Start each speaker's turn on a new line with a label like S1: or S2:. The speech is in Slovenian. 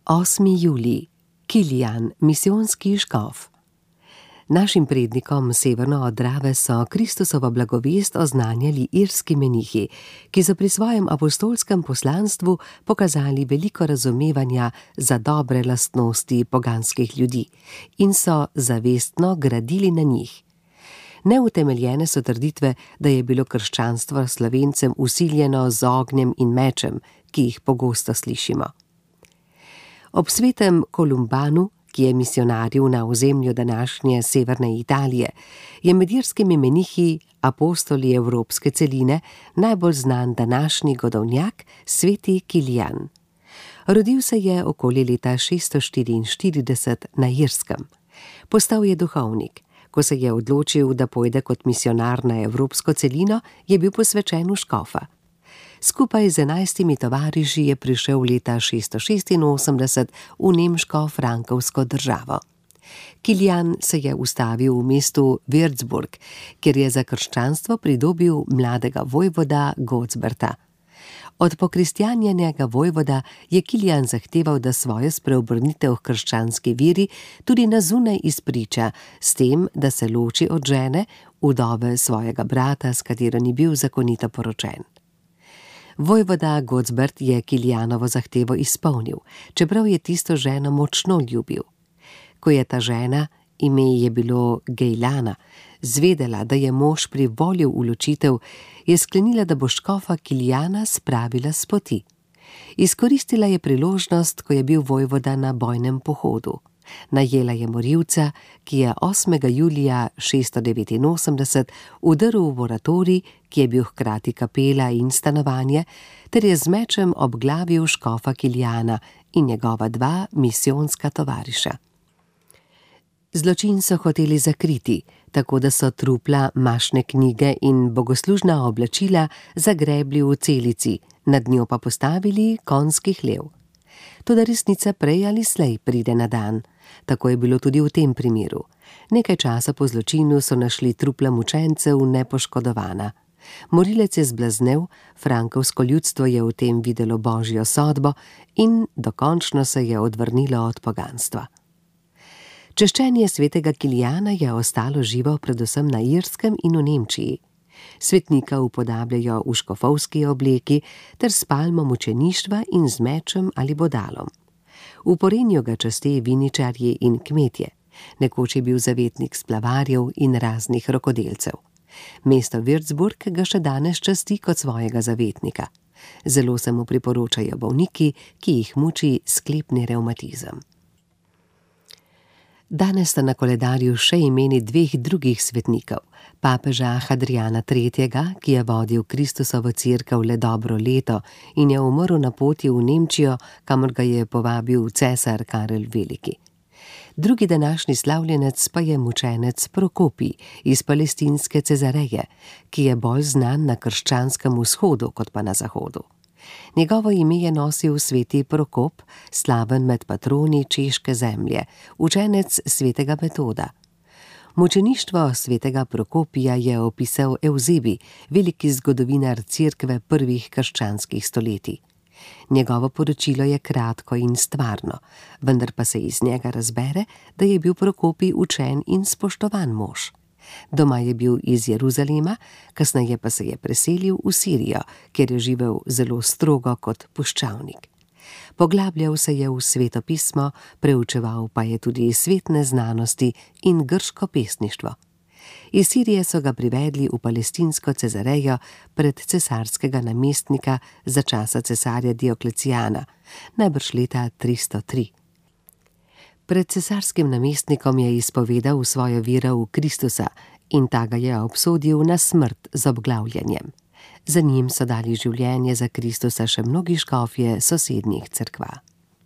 S1: 8. julij. Kilijan, misijonski škof. Našim prednikom severno od Drave so Kristusovo blagovest oznanjali irski menihi, ki so pri svojem apostolskem poslanstvu pokazali veliko razumevanja za dobre lastnosti poganskih ljudi in so zavestno gradili na njih. Neutemeljene so trditve, da je bilo krščanstvo Slovencem vsiljeno z ognjem in mečem, ki jih pogosto slišimo. Ob svetem Kolumbanu, ki je misijonaril na ozemlju današnje severne Italije, je med irskimi menihi, apostoli evropske celine, najbolj znan današnji godovnjak, sveti Kilijan. Rodil se je okoli leta 644 na Irskem. Postal je duhovnik. Ko se je odločil, da pojde kot misijonar na evropsko celino, je bil posvečen v škofa. Skupaj z 11 tovariši je prišel leta 686 v nemško-frankovsko državo. Kilijan se je ustavil v mestu Würzburg, kjer je za krščanstvo pridobil mladega vojvoda Gottsberta. Od pokristjanjenega vojvoda je Kilijan zahteval, da svojo spreobrnitev k krščanski veri tudi na zunaj izpriča, s tem, da se loči od žene, vdove svojega brata, s katero ni bil zakonito poročen. Vojvoda Gottsbert je Kilijanovo zahtevo izpolnil, čeprav je tisto ženo močno ljubil. Ko je ta žena, ime je bilo Gejlana, zvedela, da je mož privolil v ločitev, je sklenila, da bo škofa Kilijana spravila s poti. Izkoristila je priložnost, ko je bil vojvoda na bojnem pohodu. Najela je morilca, ki je 8. julija 689 vdrl v oratorij, ki je bil hkrati kapela in stanovanje, ter je z mečem obglavil škofa Kilijana in njegova 2 misijonska tovariša. Zločin so hoteli zakriti, tako da so trupla, mašne knjige in bogoslužna oblačila zagrebli v celici, nad njo pa postavili konjski hlev. Toda resnica prej ali slej pride na dan. Tako je bilo tudi v tem primeru. Nekaj časa po zločinu so našli trupla mučencev nepoškodovana. Morilec je zblaznel, frankovsko ljudstvo je v tem videlo božjo sodbo in dokončno se je odvrnilo od poganstva. Češčenje svetega Kilijana je ostalo živo predvsem na Irskem in v Nemčiji. Svetnika upodabljajo v škofovski obleki ter s palmo mučeništva in z mečem ali bodalom. V Porenju ga častijo viničarji in kmetje. Nekoč je bil zavetnik splavarjev in raznih rokodelcev. Mesto Würzburg ga še danes časti kot svojega zavetnika. Zelo se mu priporočajo bolniki, ki jih muči sklepni revmatizem. Danes sta na koledarju še imeni 2 drugih svetnikov. Papeža Hadrijana III., ki je vodil Kristusovo cerkev le dobro leto in je umrl na poti v Nemčijo, kamor ga je povabil cesar Karel Veliki. Drugi današnji slavljenec pa je mučenec Prokopij iz palestinske Cezareje, ki je bolj znan na krščanskem vzhodu kot pa na zahodu. Njegovo ime je nosil sveti Prokop, slaven med patroni češke zemlje, učenec svetega Metoda. Mučeništvo svetega Prokopija je opisal Evzebi, veliki zgodovinar cerkve prvih krščanskih stoletij. Njegovo poročilo je kratko in stvarno, vendar pa se iz njega razbere, da je bil Prokopij učen in spoštovan mož. Doma je bil iz Jeruzalema, kasneje pa se je preselil v Sirijo, kjer je živel zelo strogo kot puščavnik. Poglabljal se je v sveto pismo, preučeval pa je tudi svetne znanosti in grško pesništvo. Iz Sirije so ga privedli v palestinsko Cezarejo pred cesarskega namestnika za časa cesarja Dioklecijana, najbrž leta 303. Pred cesarskim namestnikom je izpovedal svojo vero v Kristusa in ta ga je obsodil na smrt z obglavljanjem. Za njim so dali življenje za Kristusa še mnogi škofje sosednjih cerkva.